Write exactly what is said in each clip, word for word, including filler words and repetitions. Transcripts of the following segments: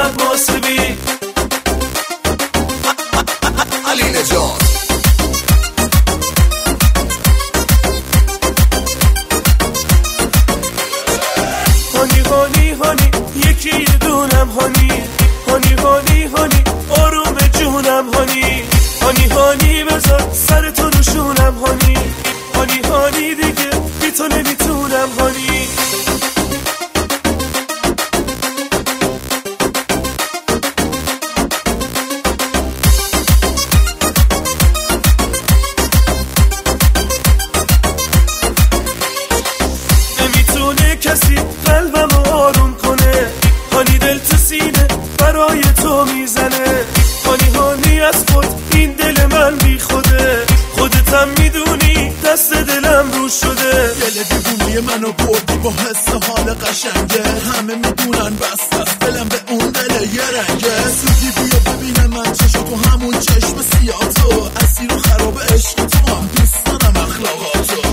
عباسبی علی نجات هانی هانی هانی یکی دونم هانی هانی هانی هانی آروم جونم هانی هانی هانی بذار سر تو روشونم هانی هانی هانی دیگه بی تو نمیتونم هانی نمیتونه کسی قلبم آروم کنه هانی دل تو سینه برای تو میزنه هانی هانی از خود این دل من بی خوده خودتم میدونی دست دلم رو شده دل دیوونی منو بردی با حس حال قشنگه همه میدونن بس از دلم به اون دل یه رنگه سودی بیا ببینم من چشم تو همون چشم سیاه تو اسیر و خراب عشق تو هم دوست دارم اخلاقاتو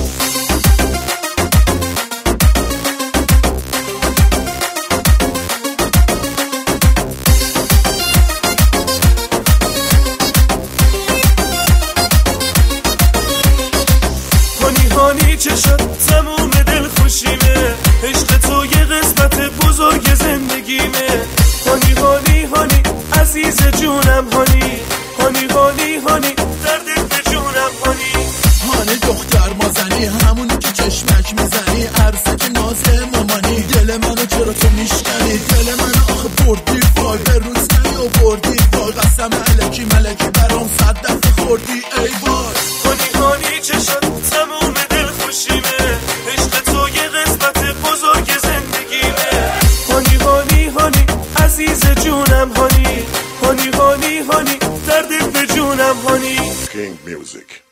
هانی چه شد تموم دل خوشیمه عشق تو یه قسمت بزرگ زندگیمه هانی هانی هانی عزیز جونم هانی هانی هانی هانی درد به جونم هانی هانی دختر مازنی همونی که چشمک میزنی عرصه که نازه مامانی دل منو چرا تو میشکنی دل منو آخه بردی وای به روز نمی بردی وای قسم علکی ملکی برام صد دفعه خوردی ای وای هانی هانی چه شد تموم دل خوشیمه عشق تو یه قسمت بزرگ زندگیمه هانی هانی هانی عزیز جونم هانی هانی هانی هانی درد به جونم هانی King Music